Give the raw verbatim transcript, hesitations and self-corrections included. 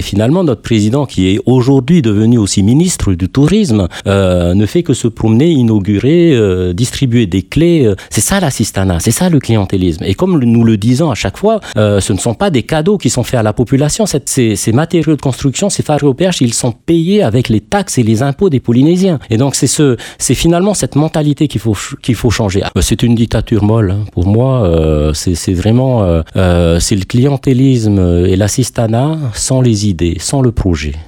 Finalement, notre président, qui est aujourd'hui devenu aussi ministre du Tourisme, euh, ne fait que se promener, inaugurer, euh, distribuer des clés. Euh, c'est ça l'assistanat, c'est ça le clientélisme. Et comme nous le disons à chaque fois, euh, ce ne sont pas des cadeaux qui sont faits à la population. Cette, ces, ces matériaux de construction, ces phares au perche, ils sont payés avec les taxes et les impôts des Polynésiens. Et donc, c'est, ce, c'est finalement cette mentalité qu'il faut, qu'il faut changer. C'est une dictature molle. Hein. Pour moi, euh, c'est, c'est vraiment euh, euh, c'est le clientélisme et l'assistanat sans les idées, sans le projet.